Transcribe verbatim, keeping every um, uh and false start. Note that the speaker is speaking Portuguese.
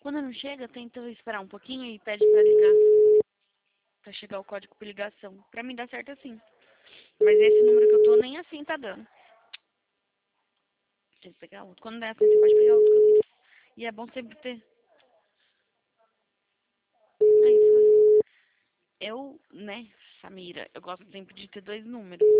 Quando não chega, tenta esperar um pouquinho e pede pra ligar. Pra chegar o código por ligação. Pra mim dá certo assim. Mas esse número que eu tô nem assim tá dando. Tem que pegar outro. Quando der assim, você pode pegar outro. E é bom sempre ter. Aí foi. Eu, né, Samira, eu gosto sempre de ter dois números.